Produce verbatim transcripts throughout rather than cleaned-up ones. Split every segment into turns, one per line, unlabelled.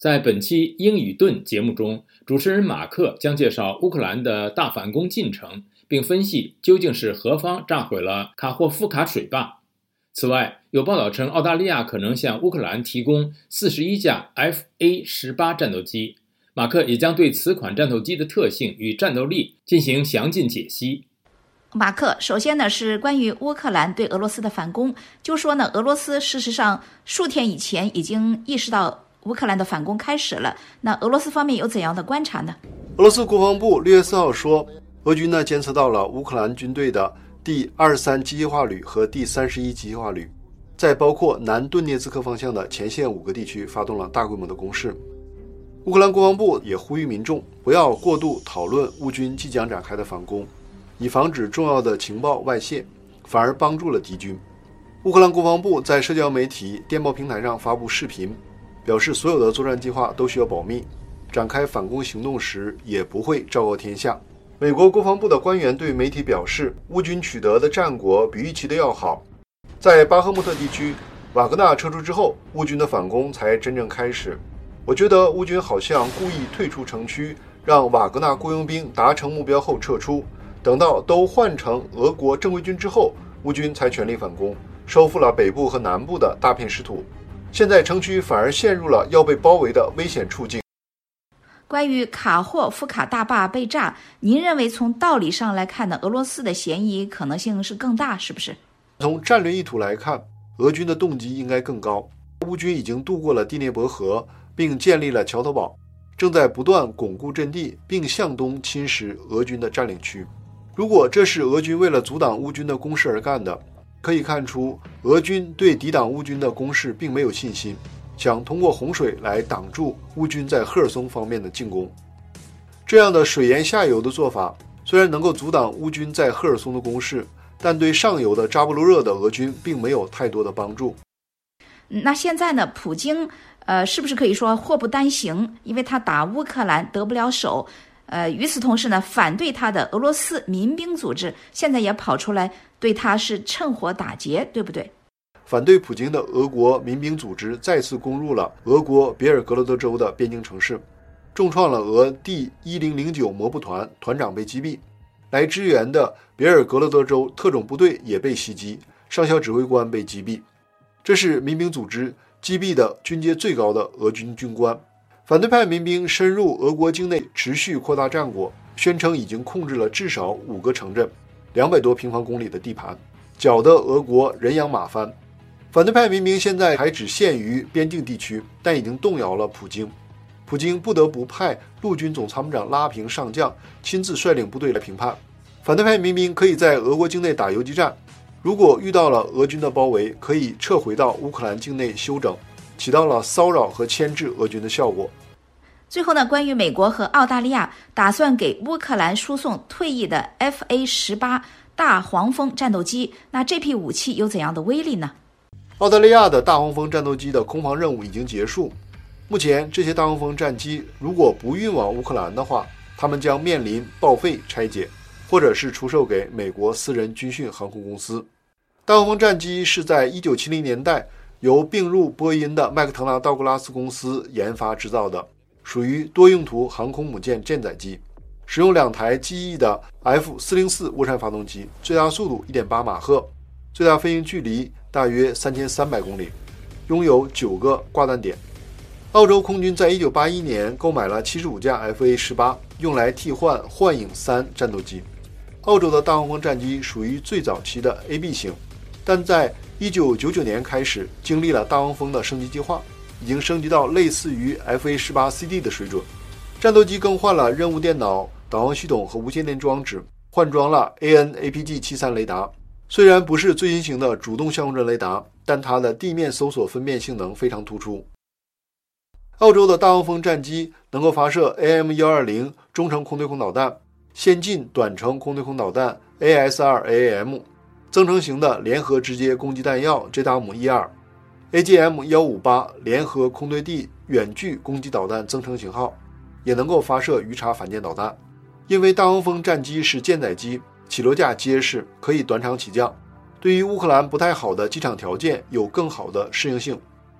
在本期英语盾节目中，主持人马克将介绍乌克兰的大反攻进程，并分析究竟是何方炸毁了卡霍夫卡水坝。此外，有报道称澳大利亚可能向乌克兰提供四十一架 F A 十八 战斗机。马克也将对此款战斗机的特性与战斗力进行详尽解析。
马克，首先呢是关于乌克兰对俄罗斯的反攻，就说呢俄罗斯事实上数天以前已经意识到乌克兰的反攻开始了，那俄罗斯方面有怎样的观察呢？
俄罗斯国防部六月四号说，俄军呢监测到了乌克兰军队的第二十三机械化旅和第三十一机械化旅，在包括南顿涅茨克方向的前线五个地区发动了大规模的攻势。乌克兰国防部也呼吁民众不要过度讨论乌军即将展开的反攻，以防止重要的情报外泄，反而帮助了敌军。乌克兰国防部在社交媒体电报平台上发布视频，表示所有的作战计划都需要保密，展开反攻行动时也不会昭告天下。美国国防部的官员对媒体表示，乌军取得的战果比预期的要好。在巴赫穆特地区，瓦格纳撤出之后，乌军的反攻才真正开始。我觉得乌军好像故意退出城区，让瓦格纳雇佣兵达成目标后撤出，等到都换成俄国正规军之后，乌军才全力反攻，收复了北部和南部的大片失土。现在城区反而陷入了要被包围的危险处境。
关于卡霍夫卡大坝被炸，您认为从道理上来看呢，俄罗斯的嫌疑可能性是更大，是不是？
从战略意图来看，俄军的动机应该更高。乌军已经渡过了第聂伯河，并建立了桥头堡，正在不断巩固阵地，并向东侵蚀俄军的占领区。如果这是俄军为了阻挡乌军的攻势而干的，可以看出俄军对抵挡乌军的攻势并没有信心，想通过洪水来挡住乌军在赫尔松方面的进攻。这样的水淹下游的做法虽然能够阻挡乌军在赫尔松的攻势，但对上游的扎波罗热的俄军并没有太多的帮助。
那现在呢，普京呃，是不是可以说祸不单行？因为他打乌克兰得不了手，呃，与此同时呢，反对他的俄罗斯民兵组织现在也跑出来对他是趁火打劫，对不对？
反对普京的俄国民兵组织再次攻入了俄国别尔格罗德州的边境城市，重创了俄第一零零九摩步团，团长被击毙。来支援的别尔格罗德州特种部队也被袭击，上校指挥官被击毙。这是民兵组织击毙的军阶最高的俄军军官。反对派民兵深入俄国境内，持续扩大战果，宣称已经控制了至少五个城镇，两百多平方公里的地盘，搅得俄国人仰马翻。反对派民兵现在还只限于边境地区，但已经动摇了普京。普京不得不派陆军总参谋长拉平上将亲自率领部队来评判。反对派民兵可以在俄国境内打游击战，如果遇到了俄军的包围，可以撤回到乌克兰境内休整，起到了骚扰和牵制俄军的效果。
最后呢，关于美国和澳大利亚打算给乌克兰输送退役的 F A 十八 大黄蜂战斗机，那这批武器有怎样的威力呢？
澳大利亚的大黄蜂战斗机的空防任务已经结束，目前这些大黄蜂战机如果不运往乌克兰的话，他们将面临报废拆解，或者是出售给美国私人军训航空公司。大黄蜂战机是在一九七零年代由并入波音的麦克特纳道格拉斯公司研发制造的，属于多用途航空母舰舰载机，使用两台机翼的 F 四零四涡扇发动机，最大速度 一点八马赫，最大飞行距离大约三千三百公里，拥有九个挂弹点。澳洲空军在一九八一年购买了七十五架 F A 十八，用来替换幻影三战斗机。澳洲的大黄蜂战机属于最早期的 A B 型，但在一九九九年开始经历了大黄蜂的升级计划，已经升级到类似于 F A 十八 C D 的水准。战斗机更换了任务电脑、导航系统和无线电装置，换装了 A N A P G 七十三 雷达。虽然不是最新型的主动相控阵雷达，但它的地面搜索分辨性能非常突出。澳洲的大黄蜂战机能够发射 A M 一二零 中程空对空导弹、先进短程空对空导弹 A S 二 A A M、 增程型的联合直接攻击弹药 J D A M 一二、 A G M 一五八 联合空对地远距攻击导弹增程型号，也能够发射鱼叉反舰导弹。因为大黄蜂战机是舰载机，起落架结实，可以短场起降，对于乌克兰不太好的机场条件有更好的适应性。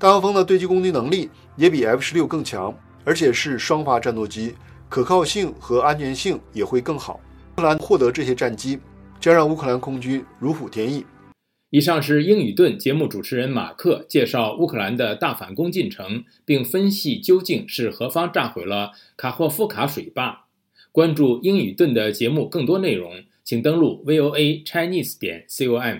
大黄蜂的对机攻击能力也比 F 十六 更强，而且是双发战斗机，可靠性和安全性也会更好。乌克兰获得这些战机，将让乌克兰空军如虎添翼。
以上是英语盾节目主持人马克介绍乌克兰的大反攻进程，并分析究竟是何方炸毁了卡霍夫卡水坝。关注英语盾的节目更多内容，请登录 V O A Chinese 点 com。